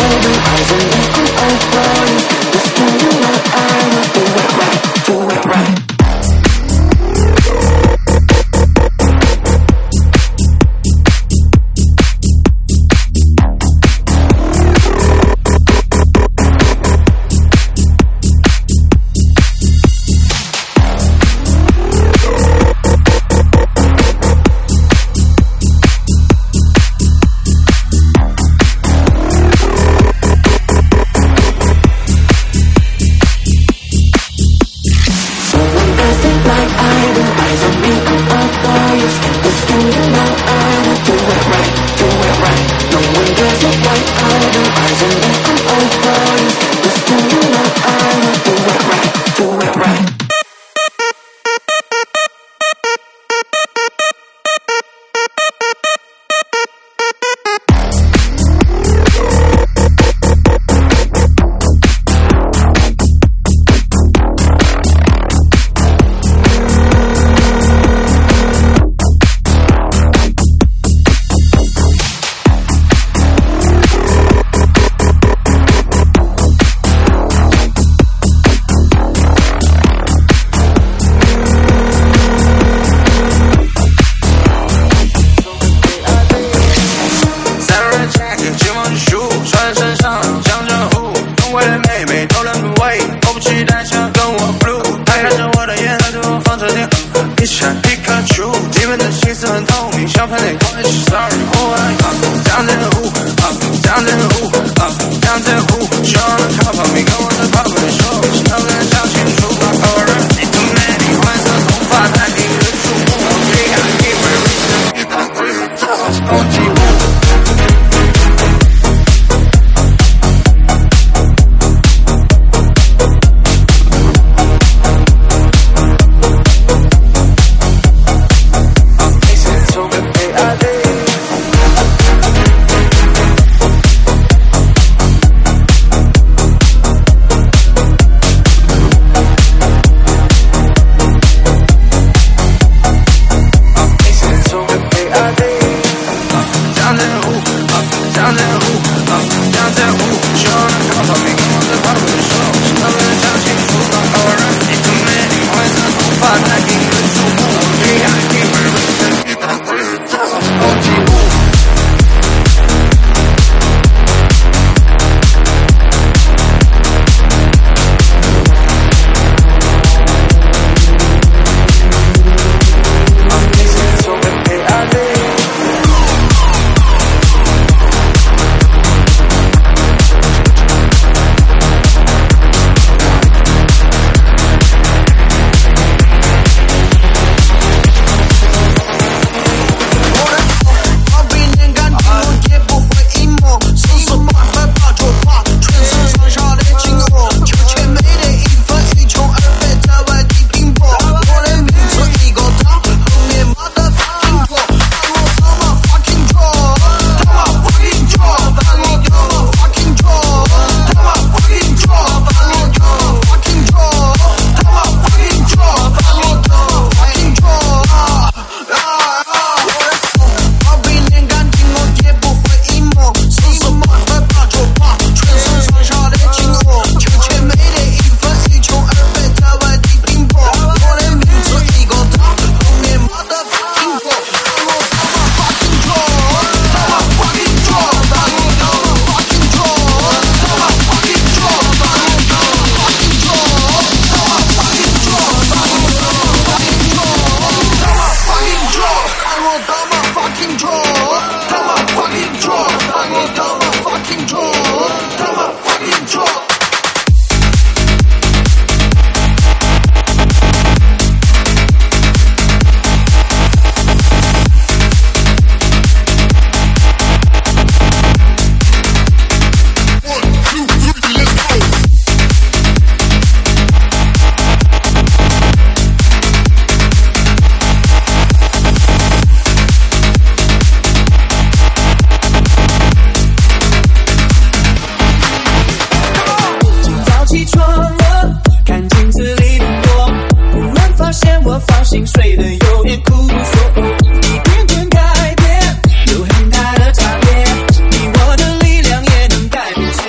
改变，有很大的差别，你我的力量也能改变。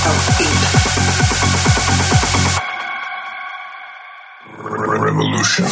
Revolution.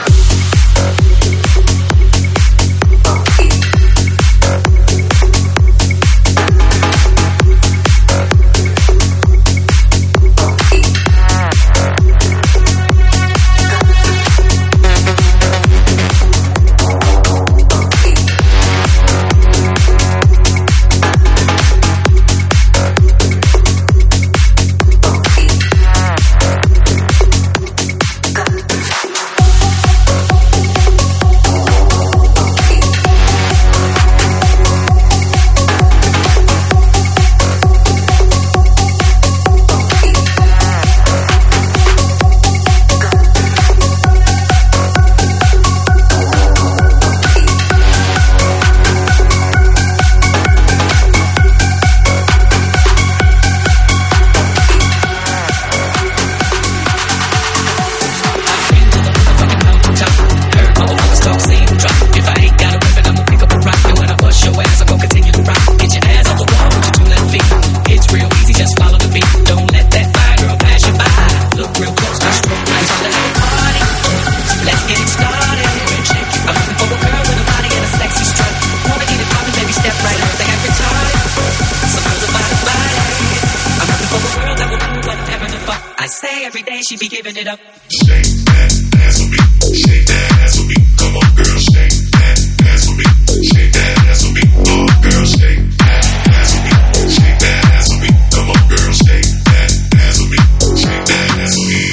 She be giving it up. Shake that ass for me. Shake that ass for me. Come on, girl, shake that ass for me. Shake that ass for me. Oh, girl, shake that ass for me. Shake that ass for me. Come on, girl, shake that ass for me. Shake that ass for me.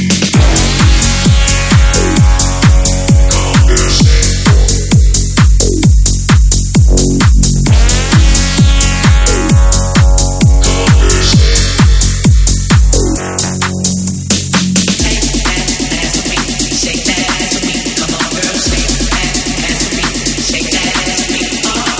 Come on, girl, shake. Come on, girl, shake. Shake that ass for me, come on girl, shake that ass for me, shake that ass for me, oh.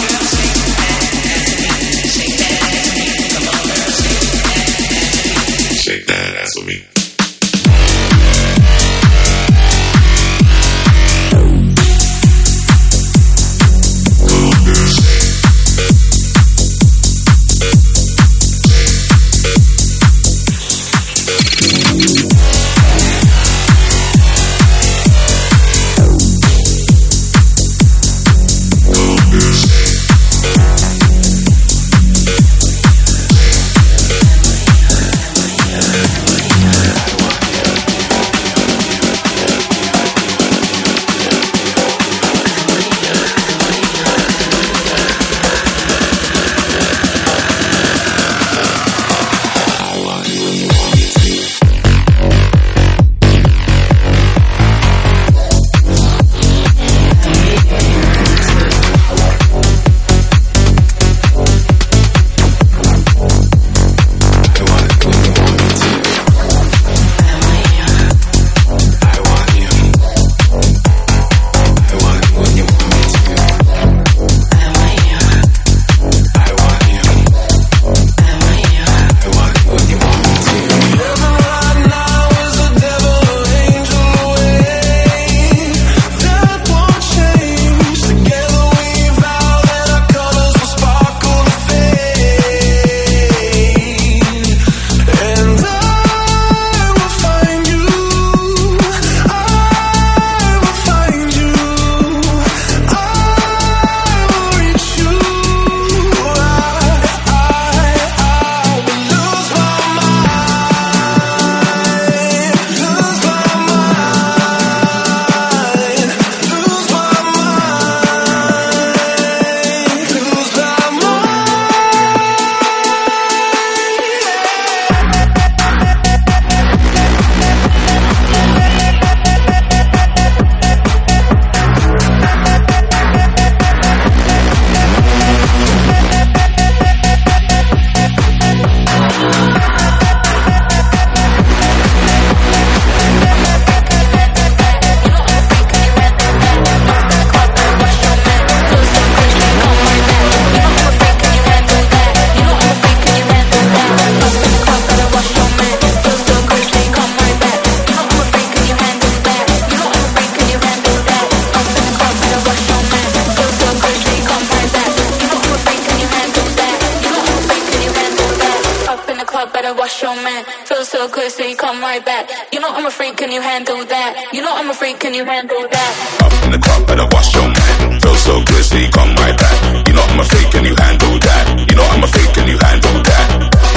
better wash your man. Feel so good, so you come right back. You know I'm a freak, can you handle that? You know I'm a freak, can you handle that? Up in the club, better wash your man. Feel so good, so you come right back. You know I'm a freak, can you handle that? You know I'm a freak, can you handle that?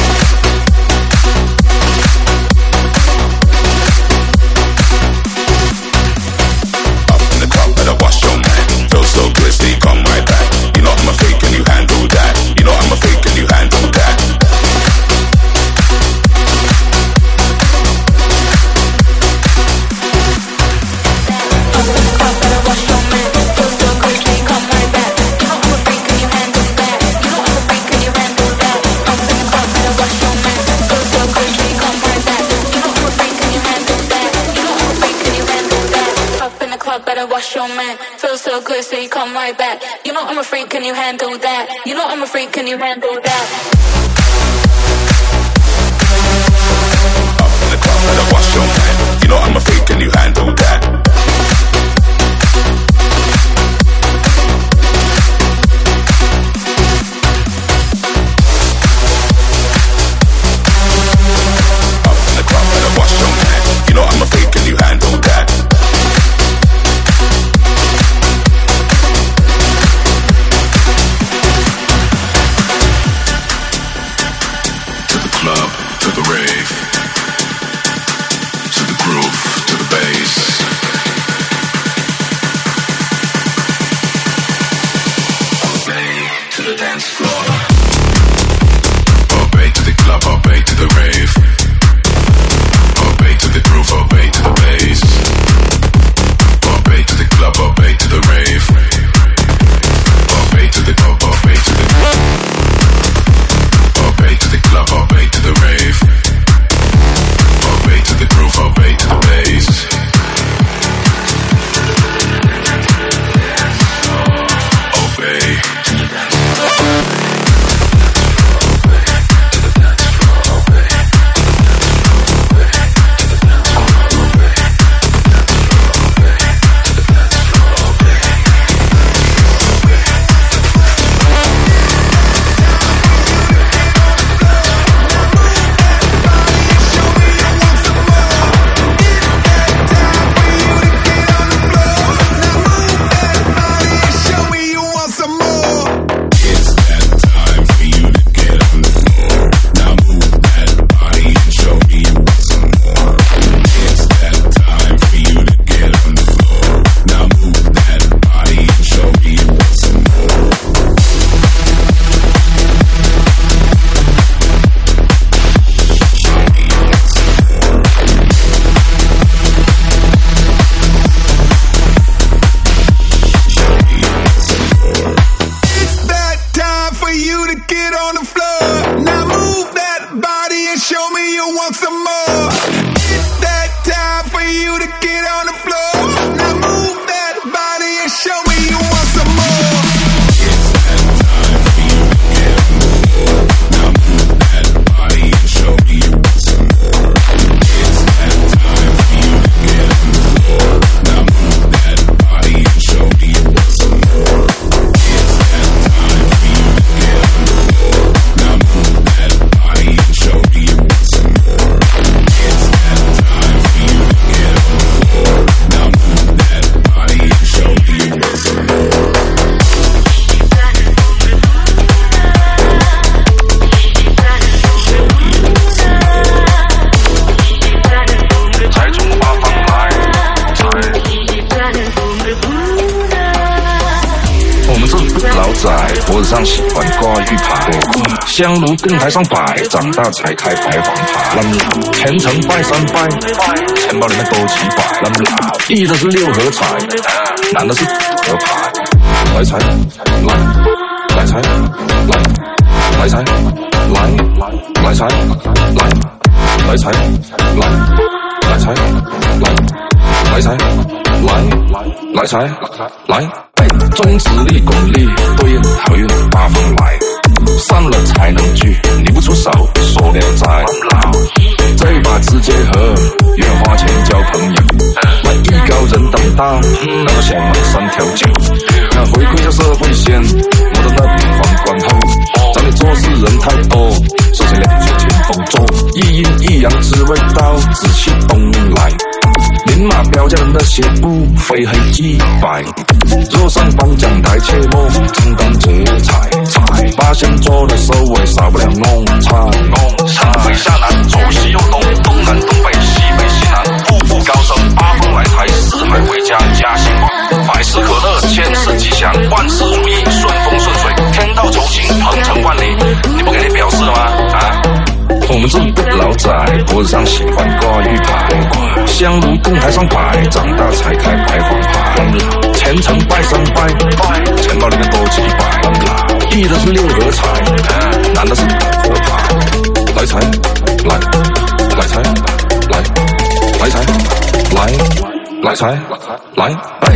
Up in the club, better wash your man. Feel so good, so you come right back. You know I'm a freak, can you handle that? You know I'm a freak, can you handle that? Better wash your man. Feel so good, so you come right back. You know I'm a freak, can you handle that? You know I'm a freak, can you handle that? Up in the club, better wash your man. You know I'm a freak, can you handle that? Up in the club, better wash your man. You know I'm a freak, can you handle that? Club, to the rave, to the groove, to the bass. Obey to the dance floor. Obey to the club, obey to the rave. Obey to the groove, obey to the bass. Obey to the club, obey to the rave. Obey to the club, obey to the obey to the club, obey to the rave. Obey to the groove, obey to the bass. Obey to the dance floor. Obey to the dance floor. Obey to the dance floor. Obey to the dance floor. Obey to the dance floor. Obey. 上喜欢挂玉牌，香炉更台上摆，长大才开白黄牌。虔诚拜三拜，钱包里面多几百。易的是六合彩，难的是合牌。来财来，来财来，来财来，来财来，来财来，来财来，来财来，来财来。重实力功力，对应好运八方来，散了才能聚，你不出手说聊斋。这把直接和，愿花钱交朋友，那艺高人胆大，那个想买三条酒，那回馈下社会先，我的那边皇冠后，找你做事人太多，首先两手清风做。 些不非黑即白。坐上颁奖台，切莫承担这彩彩，八仙桌的收尾少不了弄菜。上北下南，左西右东，东南东北，西北西南，步步高升，八方来台，四海为家，家兴旺，百事可乐，千事吉祥，万事如意，顺风顺水，天道酬勤，鹏程万里。你不给你表示了吗？啊？我们这个老仔脖子上喜欢挂玉牌，香炉供台上摆，长大才开白黄牌，虔诚拜三拜，钱包里面多几百，一的是六合彩，男的是合牌，来财来，来财来，来财来，来财来，哎。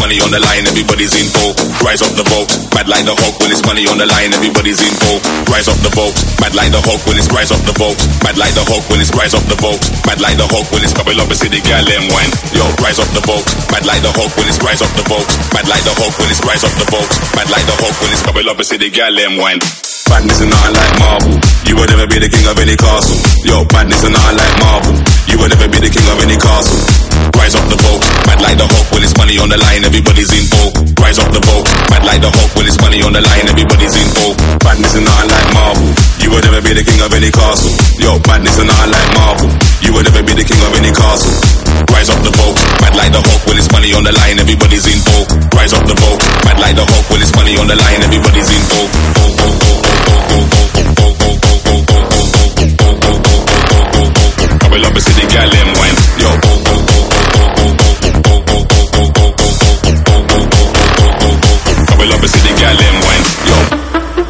money on the line, everybody's in full. Rise up the boat, mad like the Hulk when it's money on the line, everybody's in full. Rise up the boat, mad like the Hulk when it's rise up the boat. Mad like the Hulk when it's rise up the boat. Mad like the Hulk when it's couple up a city girl them wine. Yo, rise up the boat, mad like the Hulk when it's rise up the boat. Mad like the Hulk when it's rise up the boat. Mad like the Hulk when it's couple up a city girl them wine. Badness and nothing like Marvel. You will never be the king of any castle. Yo, badness and nothing like Marvel. You will never be the king of any castle. Rise up the boat, mad like the Hulk when it's money on the line, everybody's in full. Rise up the boat, mad like the Hulk when it's money on the line, everybody's in full. Badness and nothing like Marvel. You will never be the king of any castle. Yo, badness and nothing like Marvel. You will never be the king of any castle. Rise up the boat, mad like the Hulk when it's money on the line, everybody's in full. Rise up the boat, mad like the Hulk when it's money on the line, everybody's in full. I will love a city girl them wine. Yo. I will love a city girl them wine. Yo.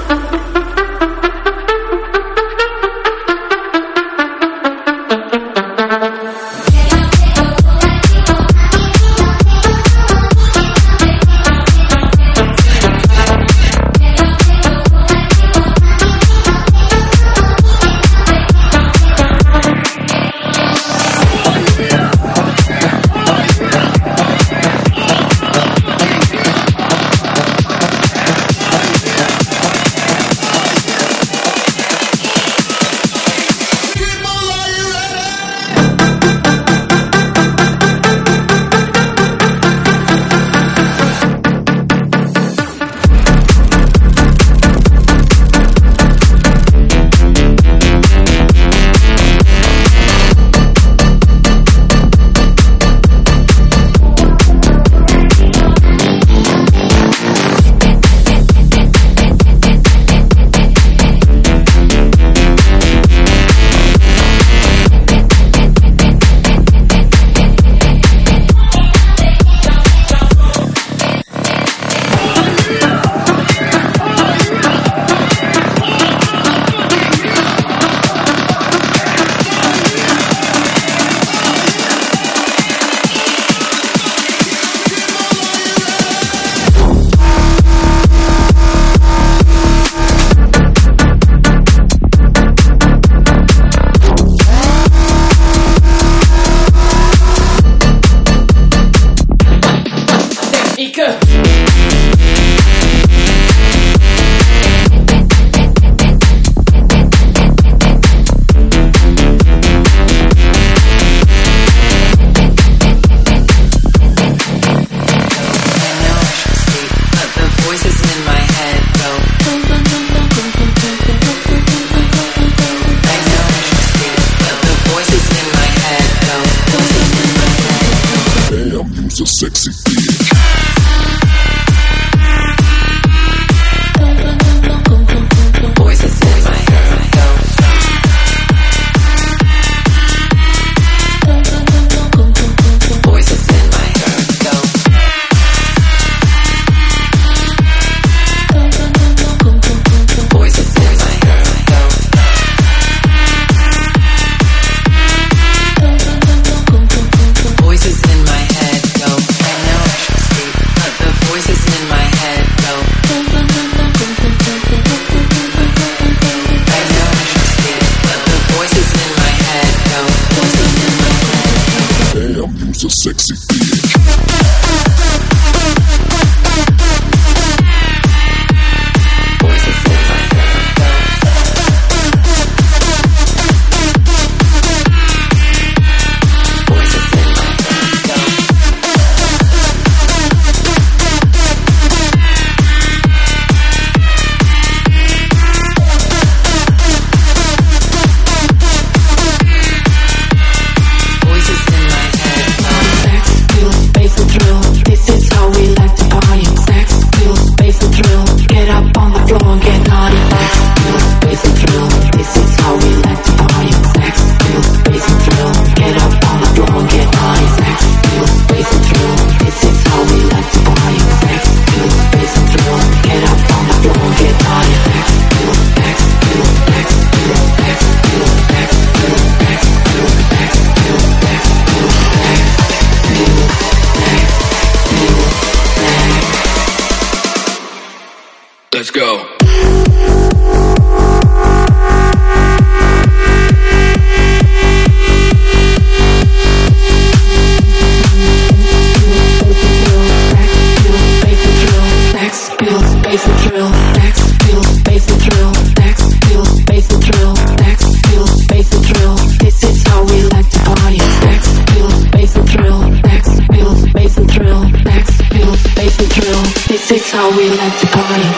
Sexy bitch. Voices in my head go. Voices in my head go. Voices in my head go. Voices in my head go. I know I should sleep, but the voices in my head go. I know I should sleep, but the voices in my head go. Damn, you's a sexy bitch. Voices in my head go. Voices in my head go. Voices in my head go. Let's go. This is how we like to party.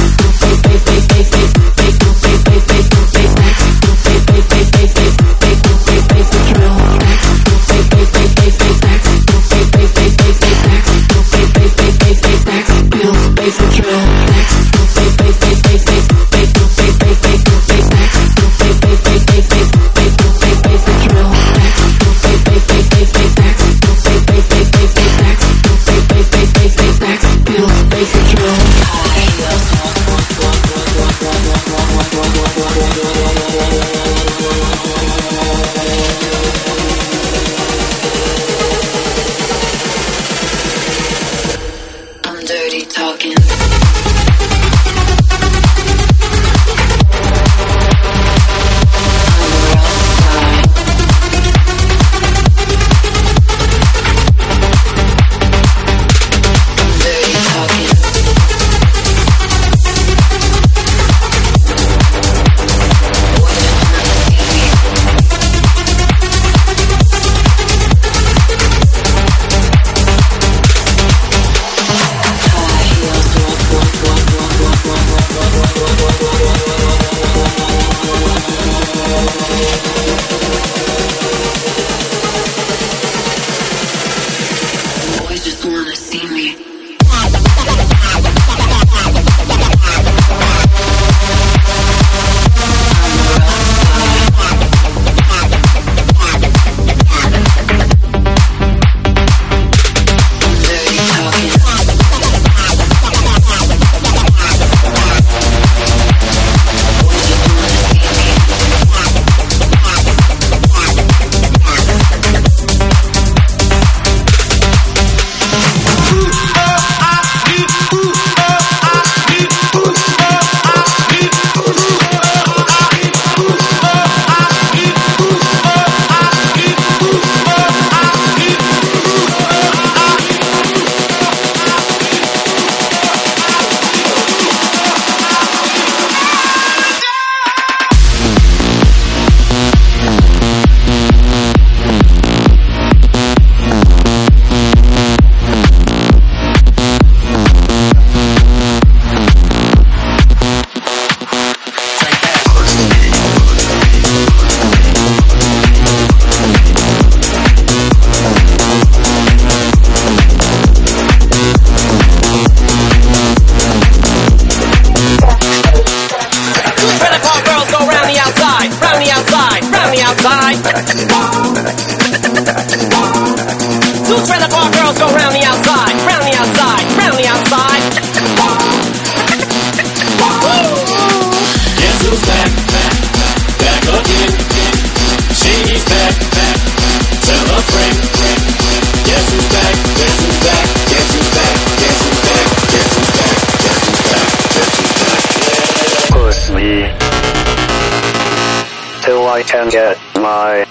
Till I can get my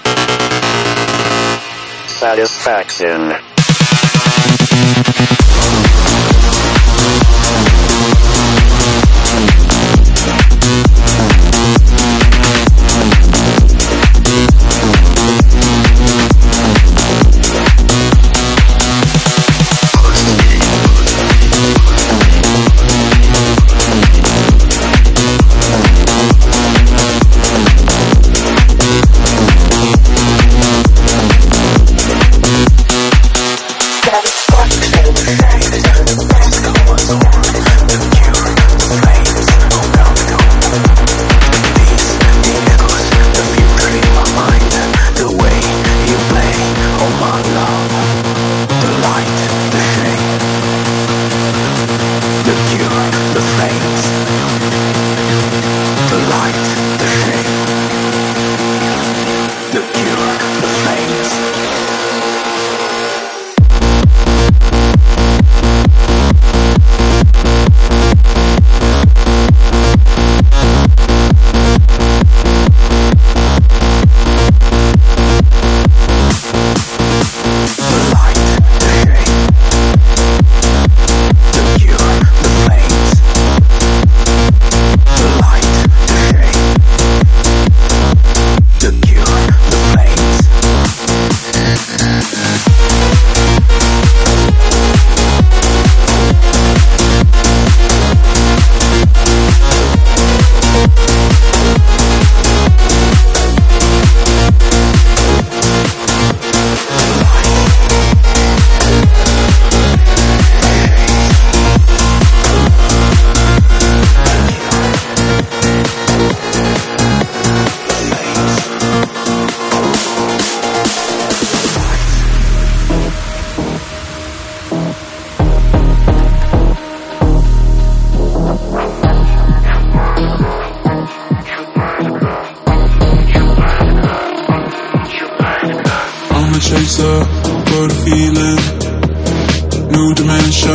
satisfaction. Satisfaction.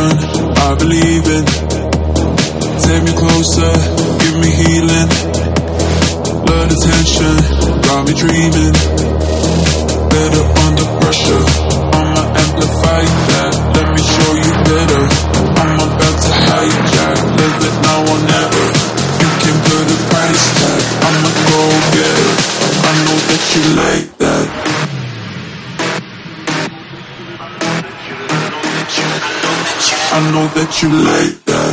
attention, I believe in. Take me closer, give me healing. Blood attention, got me dreaming. Better under pressure, I'ma amplify that. Let me show you better. I'm about to hijack, live it now or never. You can put a price tag, I'ma go get it. I know that you like that. I know that you like that.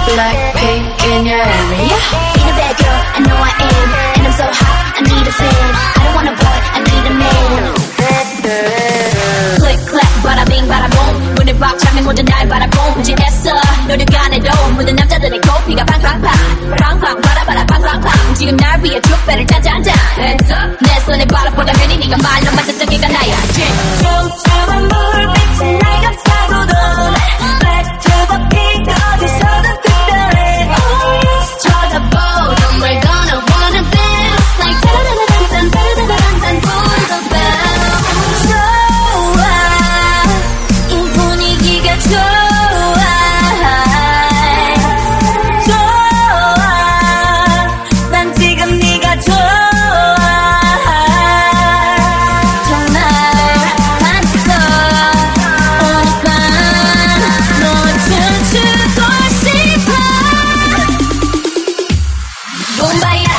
Blackpink in your area. Ain't a bad girl, I know I am. And I'm so hot, I need a fan. I don't want a boy, I need a man. Click clap, bada bing bada boom. 문을 꽉 차면 모든 날 바라봄. 무진했어 노력 안 해도 모든 남자들의 코피가 팡팡팡 팡팡 바라바라 팡팡팡. 지금 날 위해 족배를 짜잔짠. Hands up 내 손에 바라보다 괜히 네가 말로 만든 저기가 나야. 촘촘한 물빛이 날 감싸고도 Black to the pink 어디서든 특별해. 쳐다보 Don't we're gonna wanna dance Like 따라라라란딴 따라라란딴 pull the bell. 좋아 이 분위기가 좋아 좋아 난 지금 네가 좋아 정말 반했어 오늘 밤 너와 춤추고 싶어 봄바야.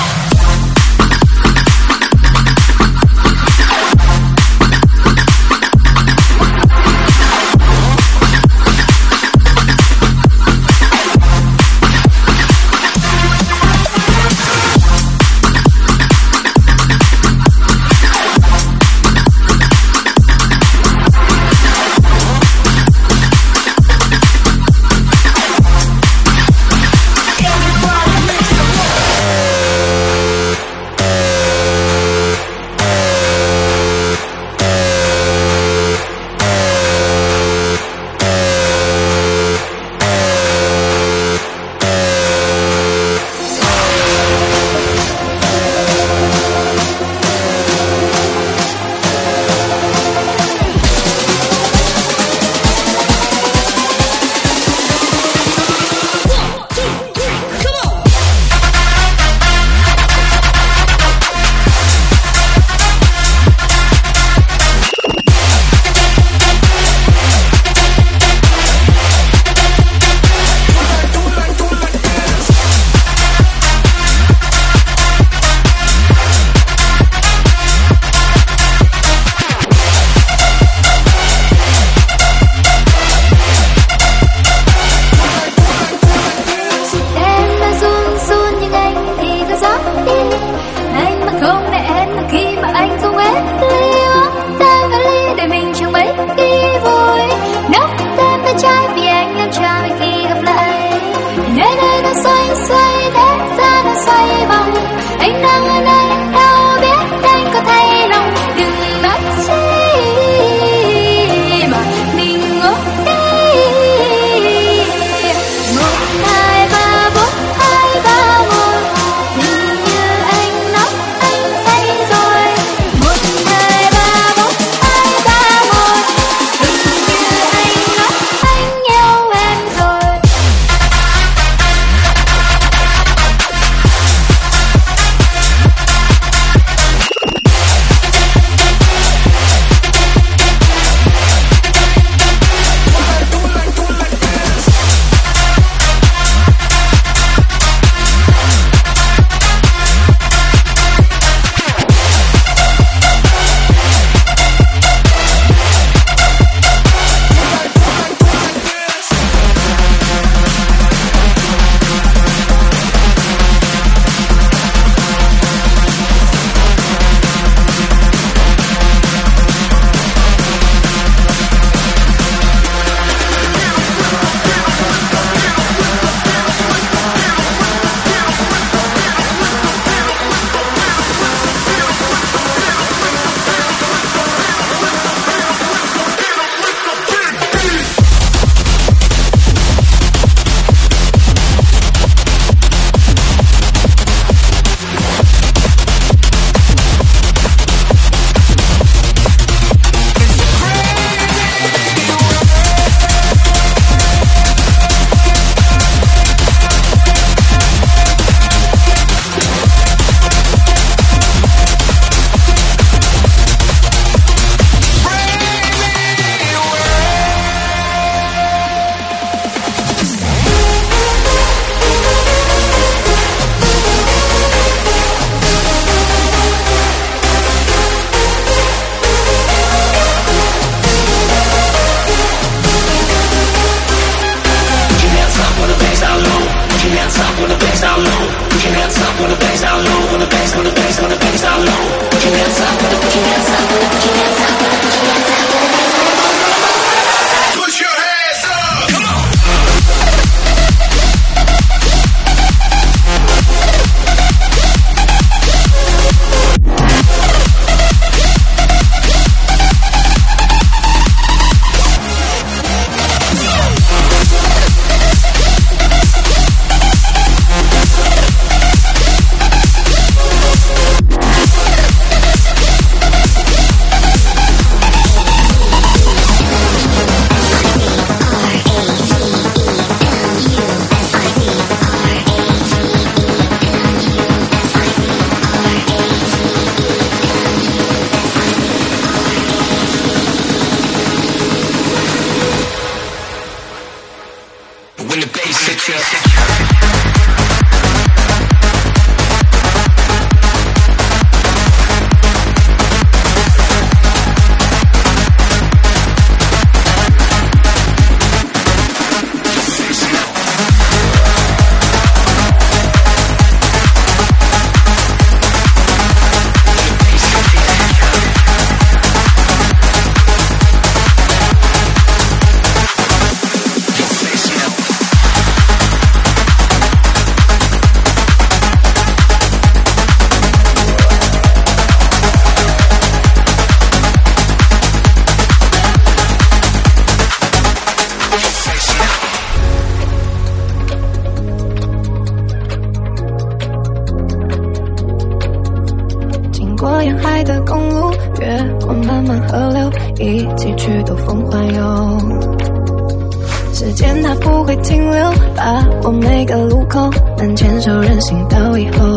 过沿海的公路，越过漫漫河流，一起去兜风环游。时间它不会停留，把握每个路口，能牵手任性到以后。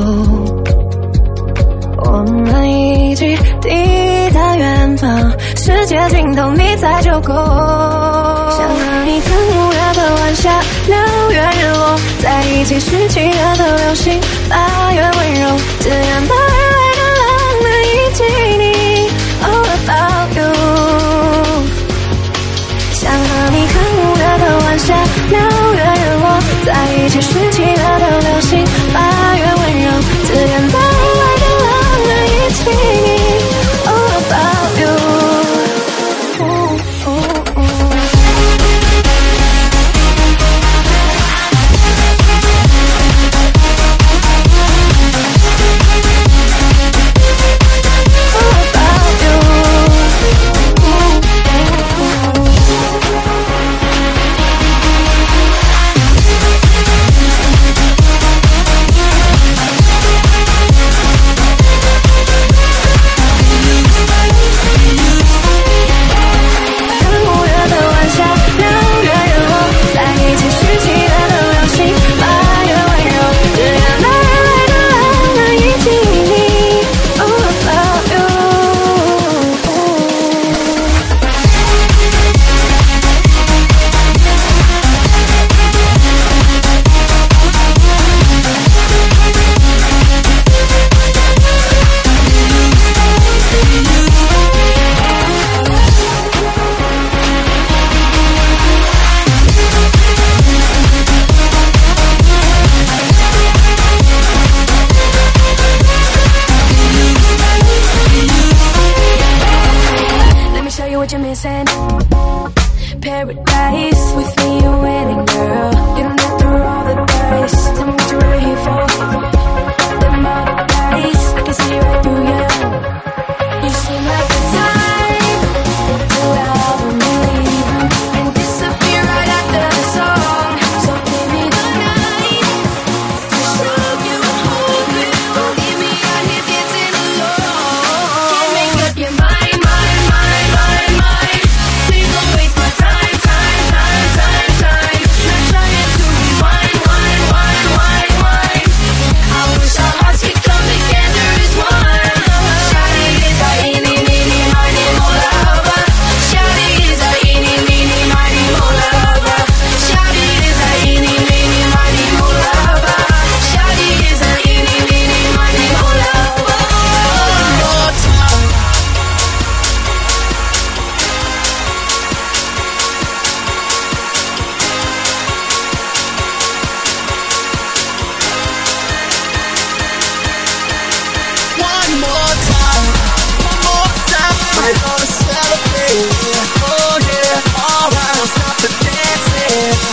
我们一起抵达远方，世界尽头你在就够。想和你看5月的晚霞，6月日落，在一起是7月的流星，8月温柔，自然把未来的浪漫以及你 all about you。想和你看5月的晚霞，6月日落，在一起是7月的流星，8月温柔，自然把未来的浪漫以及你 all about you。Paradise, with me you're winning, girl. You don't have to roll the dice. Tell me what you're really here for. Them other guys, I can see right through you. You seem like the type to love and believe and disappear right after the song. So give me the night to show you and hold you. Don't leave me out here dancing alone. Can't make up your mind, mind, mind, mind, mind. Please don't waste my time. We're gonna celebrate, oh yeah, alright, we'll stop the dancing.